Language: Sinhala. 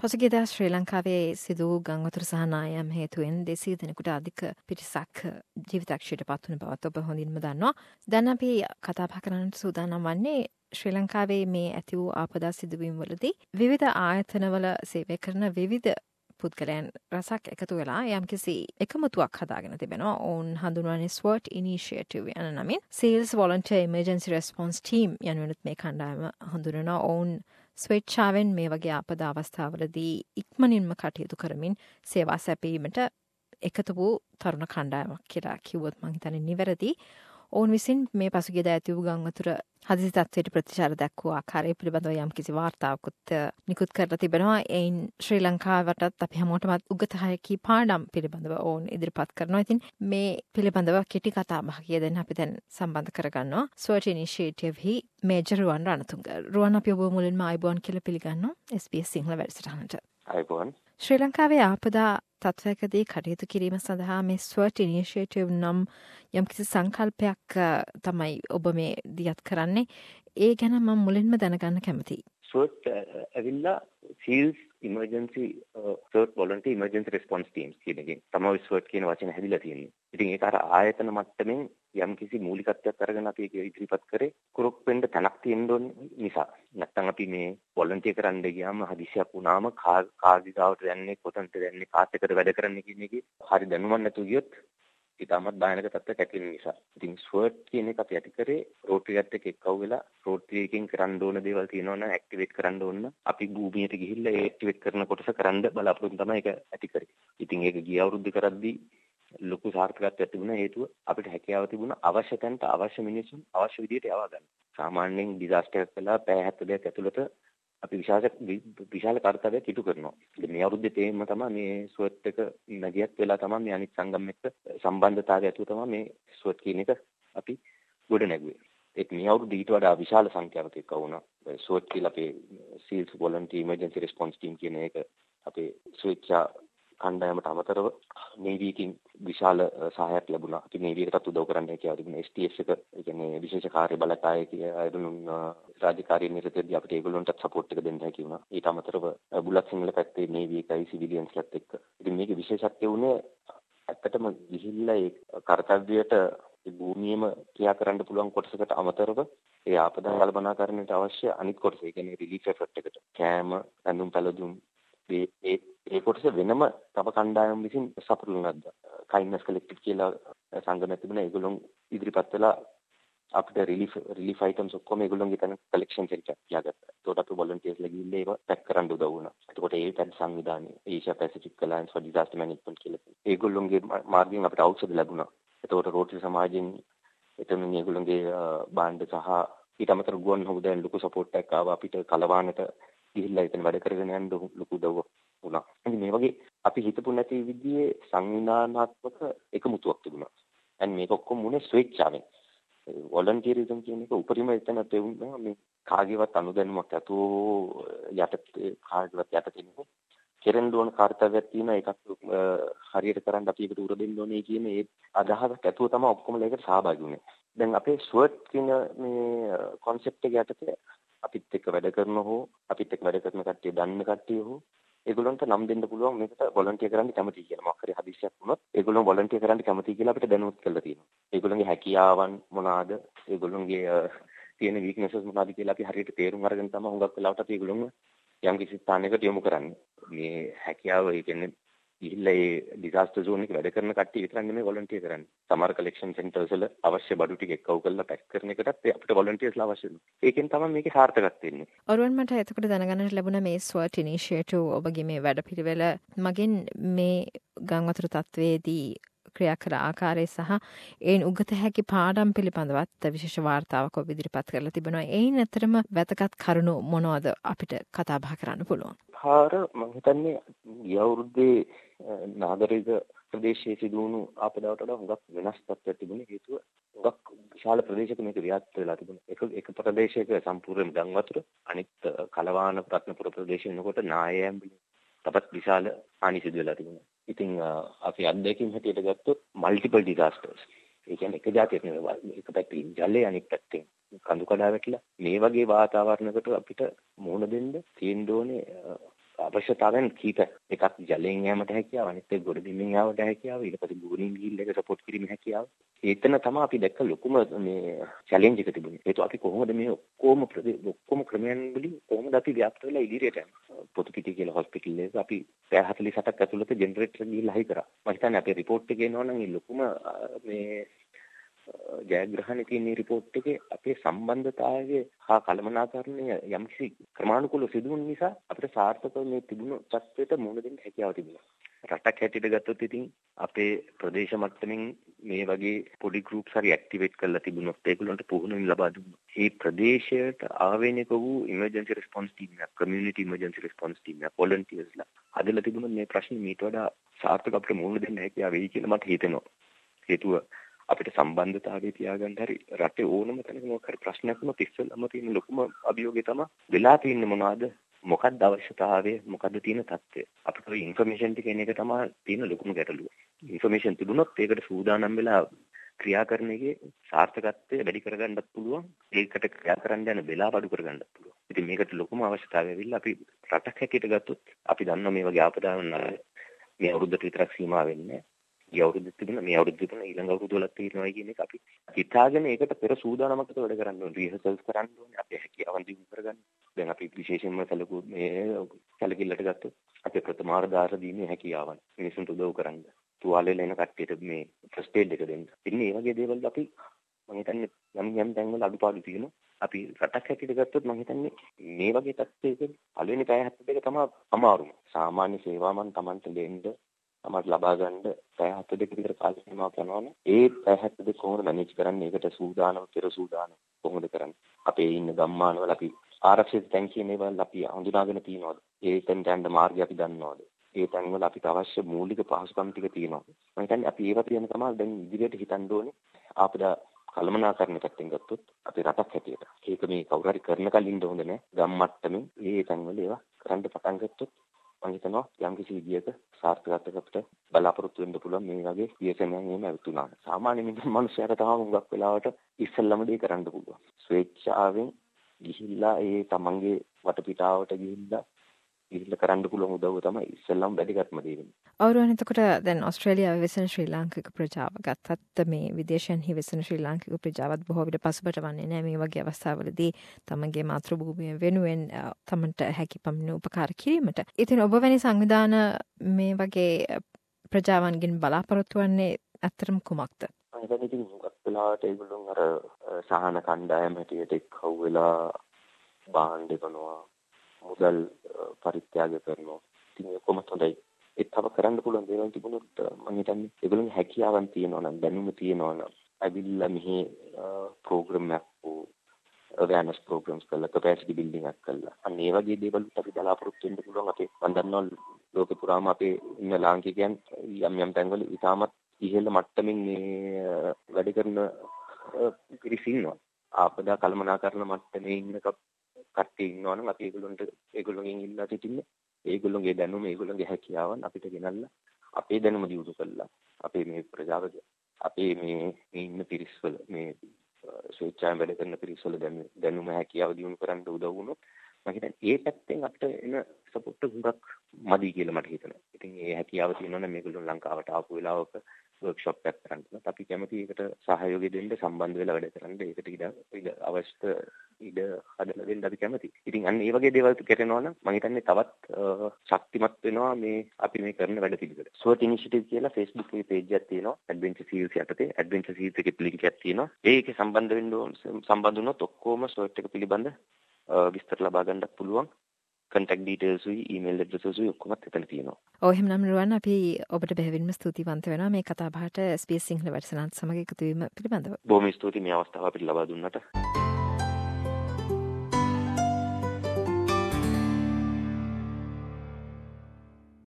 පසුගියදා ශ්‍රී ලංකාවේ සිදු ගංවතුර සහ නායම් හේතුවෙන් 200 දෙනෙකුට අධික පිරිසක් ජීවිතක්ෂයට පත්වන බවත් ඔබ හොඳින්ම දන්නවා. දැන් අපි කතා බහ කරන්නට සූදානම් වන්නේ ශ්‍රී ලංකාවේ මේ ඇති වූ ආපදා සිදුවීම් වලදී විවිධ ආයතනවල සේවය කරන විවිධ පුද්ගලයන් රසක් එකතු වෙලා යම්කිසි එකමුතුවක් හදාගෙන තිබෙනවා. ඔවුන් හඳුන්වන්නේ SWOT Initiative යන නමින්. Sales Volunteer Emergency Response Team යනුවෙනුත් මේ කණ්ඩායම හඳුන්වනවා. ඔවුන් ස්වේච්ඡාවෙන් මේ වගේ ආපදා අවස්ථාවලදී ඉක්මනින්ම කටයුතු කරමින් සේවා සැපීමට එකතු වූ තරුණ කණ්ඩායමක් කියලා කිව්වොත් මං හිතන්නේ නිවැරදි. ඔවුන් විසින් මේ පසුගියදා ඇති වූ ගංවතුර හදිසි තත්ත්වයට ප්‍රතිචාර දක්වූ ආකාරය පිළිබඳව යම්කිසි වාර්තාවකුත් නිකුත් කරලා තිබෙනවා. එයින් ශ්‍රී ලංකාවටත් අපි හැමෝටමත් උගත හැකි පාඩම් පිළිබඳව ඔවුන් ඉදිරිපත් කරනවා. ඉතින් මේ පිළිබඳව කෙටි කතා බහක් කියදෙන්න අපි දැන් සම්බන්ධ කරගන්නවා. SWOT Initiative හි මේජර් රුවන් රණතුංග. රුවන් අපි ඔබ මුලින්ම ආයුබෝවන් කියලා පිළිගන්නවා SBS සිංහල වැඩසටහනට. ආයුබෝවන්. ශ්‍රී ලංකාවේ ආපදා තත්ත්වයකදී කටයුතු කිරීම සඳහා මේ SWOT Initiative නම් යම්කිසි සංකල්පයක් තමයි ඔබ මේ දියත් කරන්නේ. ඒ ගැන මම මුලින්ම දැනගන්න කැමතියි. SWOT ඇවිල්ලා Sales Emergency Volunteer Emergency Response Teams කියන එකෙන් තමයි SWOT කියන වචනේ හැදිලා තියෙන්නේ. ඉතින් ඒක අර ආයතන මට්ටමින් යම්කිසි මූලිකත්වයක් අරගෙන අපි ඒක ඉදිරිපත් කරේ කුරුක් වෙන්න තැනක් තියෙන්න ඕන නිසා. නැත්තම් අපි මේ වොලන්ටියර් කරන්න ගියාම හදිසියක් වුණාම කාගේ ගාවට යන්නේ කොතනට යන්නේ කාත් එක්කද වැඩ කරන්නේ කියන එකේ හරි දැනුමක් නැතුව ගියොත් ඊටමත් භයානක තත්ත්වයක් ඇති වෙන නිසා. ඉතින් SWOT කියන එක අපි ඇති කරේ රෝටරියත් එක්ක එක්කව වෙලා රෝටරි එකෙන් කරන්න ඕන දේවල් තියෙනවා නම් ඇක්ටිවේට් කරන්න ඕන නම් අපි භූමියට ගිහිල්ලා ඒ ඇක්ටිවේට් කරන කොටස කරන්න බලාපොරොත්තු තමයි ඒක ඇති කරේ. ඉතින් ඒක ගිය අවුරුද්ද කරද්දී ලොකු සාර්ථකත්වයක් තිබුණා. හේතුව අපිට හැකියාව තිබුණා අවශ්‍ය තැනට අවශ්‍ය මිනිසුන් අවශ්‍ය විදිහට යවා ගන්න. සාමාන්‍යයෙන් ඩිසාස්ටර් එකක් වෙලා පැය 72ක් ඇතුළත අපි විශාල කාර්යයක් ඉටු කරනවා. ඉතින් මේ අවුරුද්දේ තේම තමයි මේ SWOT එක නැගියත් වෙලා තමයි මේ අනිත් සංගම් එක්ක සම්බන්ධතාවය ඇතුව තමයි මේ SWOT කියන එක අපි ගොඩ නැගුවේ. ඒක මේ අවුරුද්දේ ඊට වඩා විශාල සංඛ්‍යාවක් එක්ක වුණා. SWOT කියලා අපේ Sales Volunteer Emergency Response Team කියන එක අපේ ස්වේච්ඡා කණ්ඩායමට අමතරව නේවි එකකින් විශාල සහායක් ලැබුණා. අපි නේවි එකටත් උදව් කරන්න හැකියාව තිබුණා. STF එක, ඒ කියන්නේ විශේෂ කාර්ය බලකාය අයදුණුන් රාජකාරී නිරතදී අපිට ඒගොල්ලන්ටත් සපෝට් එක දෙන්න හැකි වුණා. ඊට අමතරව බුලත් සිංහල පැත්තේ නේවි එකයි සිවිලියන්ස්ලත් එක්ක. ඉතින් මේකේ විශේෂත්වය උනේ ඇත්තටම ගිහිල්ලා ඒ කාර්යයට භූමියේම ක්‍රියා කරන්න පුළුවන් කොටසකට අමතරව ඒ ආපදා කල්පනාකරණයට අවශ්‍ය අනිත් කොටස, ඒ කියන්නේ රිලීෆ් එෆර්ට් එකට කෑම, ඇඳුම් පැළඳුම් ඒ කොටස වෙනම තව කණ්ඩායම් විසින් සපුරුදු නැද්ද? කයින්ඩ්නස් කලෙක්ටිව් කියලා සංගමයක් තිබුණා. ඒගොල්ලෝ ඉදිරිපත් වෙලා අපිට රිලීෆ් අයිටම්ස් ඔක්කොම ඒගොල්ලෝගේ තන කලෙක්ෂන් එකකට තියාගත්තා. ඒකට අපි වොලන්ටියර්ස්ලා ගිහිල්ලා ඒව පැක් කරන්න උදව් වුණා. එතකොට ඒ පැත් සංවිධානය Asia Pacific alliance for disaster management කියලා ඒගොල්ලෝගේ මාර්ගයෙන් අපිට ඖෂධ ලැබුණා. එතකොට රෝටරි සමාජයෙන් එතනින් ඒගොල්ලෝගේ බාණ්ඩ සහ ඊට අමතරව ගුවන් හමුදායෙන් ලොකු සපෝට් එකක් ආවා. අපිට කලවානට ගිහිල්ලා එතන වැඩ කරගෙන යන්න ලොකු උදව්වක් වුණා. ඉතින් මේ වගේ අපි හිතපු නැති විදිහේ සංවිධානාත්මක එකමුතුවක් තිබුණා. දැන් මේක ඔක්කොම උනේ ස්වේච්ඡාවෙන්. වොලන්ටියරිසම් කියන එක උපරිම එතන තේරුණා. මේ කාගේවත් අනුදැනුමක් ඇතුව කාගේවත් යටතේ නෙමෙයි. කෙරෙන්න ඕන කාර්යයක් තියෙනවා. ඒකත් හරියට කරන්න අපි ඒකට උර දෙන්න ඕනේ කියන ඒ අදහසක් ඇතුව තමයි ඔක්කොම ඒකට සහභාගී වුණේ. දැන් අපේ SWOT කියන මේ concept එක යටතේ අපිත් එක්ක වැඩ කරන හෝ අපිත් එක්ක වැඩ කරන කට්ටිය දන්න කට්ටිය හෝ ඒගොල්ලන්ට නම් දෙන්න පුළුවන් මේකට වොලන්ටියර් කරන්න කැමතියි කියලා. මොකක් හරි හදිස්සියක් වුණොත් ඒගොල්ලෝ වොලන්ටියර් කරන්න කැමතියි කියලා අපිට දැනුවත් කරලා තියෙනවා. ඒගොල්ලන්ගේ හැකියාවන් මොනවාද? ඒගොල්ලන්ගේ තියෙන වීක්නසස් මොනවාද කියලා අපි හරියට තේරුම් අරගෙන තමයි හුඟක් වෙලාවට අපි ඒගොල්ලෝ යම් කිසි ස්ථානයකට යොමු කරන්නේ. මේ හැකියාව ඒ කියන්නේ ගිහිල්ලා ඒ ඩිසාස්ටර් සෝන් එකේ වැඩ කරන කට්ටිය විතරක් නෙමෙයි වොලන්ටියර් කරන්නේ. සමහර කලෙක්ෂන් සෙන්ටර්ස් වල අවශ්‍ය බඩු ටික එක්කව කරලා පැක් කරන එකටත් අපිට වොලන්ටියර්ස්ලා අවශ්‍ය වෙනවා. ඒකෙන් තමයි මේකේ සාර්ථකත්වය එන්නේ. ඔරුවන් මට එතකොට දැනගන්නට ලැබුණ මේ SWOT Initiative ඔබගේ මේ වැඩපිළිවෙල මගින් මේ ගංවතුර තත්ත්වයේදී ක්‍රියා කළ ආකාරය සහ එයින් උගත හැකි පාඩම් පිළිබඳවත් විශේෂ වාර්තාවක් ඔබ ඉදිරිපත් කරලා තිබෙනවා. එයින් ඇත්තටම වැදගත් කරුණු මොනවද අපිට කතා බහ කරන්න පුළුවන්? මම හිතන්නේ ගිය අවුරුද්දේ නාගරික ප්‍රදේශයේ සිදු වුණු ආපදාවට වඩා හුඟක් වෙනස් තත්ත්වයක් තිබුණේ. හේතුව හුඟක් විශාල ප්‍රදේශයක මේක ව්‍යාප්ත වෙලා තිබුණා. එක ප්‍රදේශයක සම්පූර්ණ ගංවතුර, අනිත් කලවාන රත්නපුර ප්‍රදේශය වෙනකොට නායම් තවත් විශාල හානි සිදු වෙලා තිබුණා. ඉතින් අපි අත්දැකීම් හැටියට ගත්තොත් මල්ටිපල් ඩිසාස්ටර්ස්. ඒ කියන්නේ එක જાතියක් නෙවෙයි. එක පැත්තකින් ජලය අනිත් පැත්තෙන් කඳු කඩා වැටිලා මේ වගේ වාතාවරණයකට අපිට මුහුණ දෙන්න තියෙන්න ඕනේ අවශ්‍යතාවයන් කීප එකක් ජලයෙන් යෑමට හැකියාව, අනිත් එක ගොඩ බිමින් යාමට හැකියාව, ඊට පස්සේ ගුණින් ගිහිල්ල එක සපෝට් කිරීමේ හැකියාව. ඒතන තමයි අපි දැක්ක ලොකුම මේ චැලෙන්ජ් එක තිබුණේ. ඒක අපි කොහොමද මේ ඔක්කොම ක්‍රමයන් වලින් කොහොමද අපි ව්‍යාප්ත වෙලා ඉදිරියට යන්නේ? පොතු පිටි කියලා හොස්පිටල් එකක අපි 48ක් ඇතුළත ජෙනරේටර් ගිහිල්ලා හයි කරා. මම හිතන්නේ අපේ රිපෝට් එකේ එනවා නම් මේ ලොකුම මේ ජයග්‍රහණයේ තියෙන රිපෝට් එකේ අපේ සම්බන්ධතාවය හා කළමනාකරණය යම්කිසි ක්‍රමානුකූලව සිදු වුණ නිසා අපිට සාර්ථකව මේ තිබුණු තත්ත්වයට මුහුණ දෙන්න හැකියාව තිබුණා. රටක් හැටියට ගත්තොත් ඉතින් අපේ ප්‍රදේශ මට්ටමින් මේ වගේ පොඩි ගෲප්ස් හරි ඇක්ටිවේට් කරලා තිබුණොත් ඒගොල්ලන්ට පුහුණුවීම් ලබා දුන්නොත් මේ ප්‍රදේශයට ආවේනික වූ ඉමර්ජන්සි රෙස්පොන්ස් ටීම් එකක්, කමියුනිටි ඉමර්ජන්සි රෙස්පොන්ස් ටීම් එකක්, වොලන්ටියර්ස්ලා හදලා තිබුණොත් මේ ප්‍රශ්නේ මීට වඩා සාර්ථක අපිට මුහුණ දෙන්න හැකියාව වෙයි කියලා මට හිතෙනවා. හේතුව අපිට සම්බන්ධතාවය තියාගන්න හරි රටේ ඕනම තැනක මොකක් හරි ප්‍රශ්නයක් වුණොත් ඉස්සෙල්ලාම තියෙන ලොකුම අභියෝගය තමයි වෙලා තියෙන්නේ මොනවද, මොකක්ද අවශ්‍යතාවය, මොකක්ද තියෙන තත්ත්වය. අපිට ඔය ඉන්ෆර්මේෂන් ටික එන එක තමයි තියෙන ලොකුම ගැටලුව. ඉන්ෆර්මේෂන් තිබුණොත් ඒකට සූදානම් වෙලා ක්‍රියා කරන එකේ සාර්ථකත්වය වැඩි කරගන්නත් පුළුවන්. ඒකට ක්‍රියා කරන්න යන වෙලාව අඩු කරගන්නත් පුළුවන්. ඉතින් මේකට ලොකුම අවශ්‍යතාවය ඇවිල්ලා අපි රටක් හැටියට ගත්තොත් අපි දන්නවා මේ වගේ ආපදාවන් මේ අවුරුද්දට විතරක් සීමා වෙන්නේ. මේ අවුරුද්ද තිබුණා, මේ අවුරුද්ද තිබුණා, ඊළඟ අවුරුදු වලත් තියෙනවා කියන එක අපි හිතාගෙන ඒකට පෙර සූදානමක් වැඩ කරන්න ඕනේ. රිහර්සල්ස් කරන්න ඕනේ. අපේ හැකියාවන් දියුණු කරගන්න. දැන් අපි විශේෂයෙන්ම සැලකිල්ලට ගත්තොත් අපේ ප්‍රථමාර්ධාර දීමේ හැකියාවන් මිනිසුන්ට උදව් කරන්න. තුවාලෙල එන කට්ටියට මේ ෆස්ට් ඒඩ් එක දෙන්න. ඉතින් මේ වගේ දේවල් අපි මම හිතන්නේ යම් තැන්වල අඩුපාඩු තියෙනවා. අපි රටක් හැටියට ගත්තොත් මම හිතන්නේ මේ වගේ තත්ත්වයක පළවෙනි පැය 72 තමයි අමාරුම. සාමාන්‍ය සේවාවන් Tamanට දෙන්න තමයි ලබා ගන්න පැය 72 විතර කාල සීමාවක් යනවනේ. ඒ පැය 72 කොහොමද මැනේජ් කරන්නේ? ඒකට සූදානම් පෙර සූදානම් කොහොමද කරන්නේ? අපේ ඉන්න ගම්මානවල අපි ආරක්ෂිත තැන් කියන ඒවා අපි හඳුනාගෙන තියනවාද? ඒ තැන්ට යන්න මාර්ගය අපි දන්නවද? ඒ තැන්වල අපිට අවශ්‍ය මූලික පහසුකම් ටික තියෙනවද? මම හිතන්නේ අපි ඒවා කියන තමයි දැන් ඉදිරියට හිතන්න ඕනේ. ආපදා කළමනාකරණ පැත්තෙන් ගත්තොත් අපේ රටක් හැටියට ඒක මේ කවුරු හරි කරන කලින් හොඳ නැහැ. ගම් මට්ටමින් ඒ තැන්වල ඒවා කරන්න පටන් ගත්තොත් මම හිතනවා යම්කිසි විදියක සාර්ථකත්වයකට බලාපොරොත්තු වෙන්න පුළුවන් මේ වගේ පියසෙනයන් එහෙම ඇවිතුනා. සාමාන්‍ය මිනිස්සුන්ට තමයි හුඟක් වෙලාවට ඉස්සෙල්ලම දේ කරන්න පුළුවන්. ස්වේච්ඡාවෙන් ගිහිල්ලා ඒ තමන්ගේ වටපිටාවට ගිහිල්ලා කරන්න පුළුවන් උදව්ව තමයි ඉස්සෙල්ලම වැදගත්ම දේ වෙන්නේ. අවුරුන් එතකොට දැන් ඕස්ට්‍රේලියාවේ වෙසෙන ශ්‍රී ලාංකික ප්‍රජාව ගත්තත් මේ විදේශයන්හි වෙසෙන ශ්‍රී ලාංකික ප්‍රජාවත් බොහෝ විට පසුබට වන්නේ නැහැ මේ වගේ අවස්ථාවලදී තමන්ගේ මාතෘභූමිය වෙනුවෙන් තමන්ට හැකි පමණ උපකාර කිරීමට. ඉතින් ඔබ වැනි සංවිධාන මේ වගේ ප්‍රජාවන්ගෙන් බලාපොරොත්තු වන්නේ ඇත්තටම කුමක්ද? මම හිතන්නේ ඉතින් හුඟක් වෙලාවට ඒගොල්ලෝ අර සහන කණ්ඩායම හැටියට එක්කව වෙලා බාණ්ඩ කරනවා, මුදල් පරිත්‍යාග කරනවා. ඉතින් ඒක කොහොමද හොඳයි? ඒක තව කරන්න පුළුවන් දේවල් තිබුණොත් මම හිතන්නේ ඒගොල්ලන්ගේ හැකියාවන් තියෙනවා නම්, දැනුම තියෙනවා නම් ඇවිල්ලා මෙහි ප්‍රෝග්‍රෑම් එකක් awareness programs කරලා capacity building එකක් කරලා අන්න ඒ වගේ දේවල් අපි බලාපොරොත්තු වෙන්න පුළුවන්. අපේ මම දන්නවා ලෝකේ පුරාම අපේ ඉන්න ලාංකිකයන් යම් තැන්වල ඉතාමත් ඉහළ මට්ටමින් මේ වැඩ කරන පිරිස ඉන්නවා. ආපදා කළමනාකරණ මට්ටමේ ඉන්න කට්ටිය ඉන්නවා නම් අපි ඒගොල්ලොන්ගෙන් ඉල්ලා සිටින්නේ ඒගොල්ලොන්ගේ දැනුම, ඒගොල්ලොන්ගේ හැකියාවන් අපිට ගෙනල්ලා අපේ දැනුම දියුණු කරලා අපේ මේ ප්‍රජාවගේ අපේ මේ ඉන්න පිරිස්වල මේ ස්වේච්ඡාවෙන් වැඩ කරන පිරිස්වල දැනුම හැකියාව දියුණු කරන්න උදව් වුණොත් මම හිතන්නේ ඒ පැත්තෙන් අපිට එන සපෝට් එක හුඟක් මදි කියලා මට හිතෙනවා. ඉතින් ඒ හැකියාව තියෙනවා නම් මේගොල්ලෝ ලංකාවට ආපු වෙලාවක වර්ක්ෂොප් එකක් කරන්න අපි කැමති ඒකට සහයෝගය දෙන්න, සම්බන්ධ වෙලා වැඩ කරන්න. ඒකට ඉඩ අවශ්‍ය ඉඩ හදලා දෙන්න අපි කැමති. ඉතින් අන්න ඒ වගේ දේවල් කරනවා නම් මම හිතන්නේ තවත් ශක්තිමත් වෙනවා මේ අපි මේ කරන වැඩ පිළිවෙල. SWOT ඉනිෂියටිව් කියලා Facebook එකේ page එකක් තියෙනවා. ඇඩ්වෙන්චර් සීල්ස් යටතේ ඇඩ්වෙන්චර් සීල්ස් එකේ ලින්ක් එකක් තියෙනවා. ඒකේ සම්බන්ධ වුණොත් ඔක්කොම SWOT එක පිළිබඳ විස්තර ලබා ගන්නත් පුළුවන්. contact details උයි email addresses උයි ඔක්කොම එතන තියෙනවා. ඔව් එහෙනම් රුවන් අපි ඔබට බෙහෙවින්ම ස්තුතිවන්ත වෙනවා මේ කතා බහට SBS සිංහල වැඩසටහනත් සමග එකතු වීම පිළිබඳව. බොහොම ස්තුතියි මේ අවස්ථාව අපිට ලබා දුන්නට.